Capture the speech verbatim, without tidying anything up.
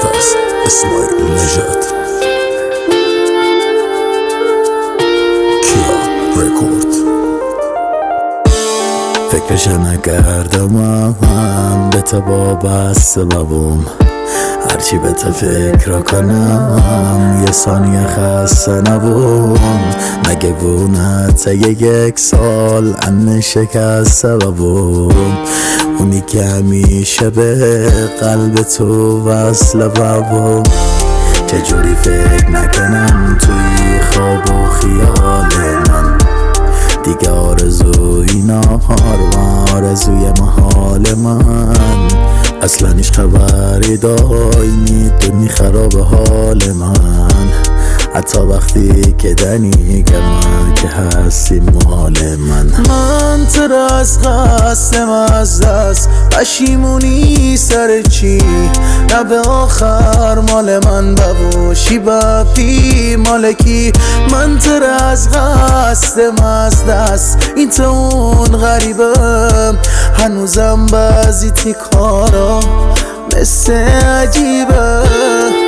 است اسماعیل نژاد. کیا رکورد. فکرش نکردم هم به تو بابست بابوم، هرچی به تو فکر کنم یه ثانیه خسته نبوم. مگه بونت یک سال ان شکست بابوم، اونی که همیشه به قلب تو وصل بابوم. چجوری فکر نکنم توی خواب و خیال من دیگه آرزوی نهار و آرزوی محال من. اصلا هیچ خبری دای میدونی خراب حال من، حتی وقتی که دنی که من که هستی محال من. من تر از قصدم از دست پشیمونی سر چی، نه به آخر مال من ببوشی بپی مالکی. من تر از قصدم از دست این تو اون غریبم، هنوزم بعضی تی کارا مثل عجیبه.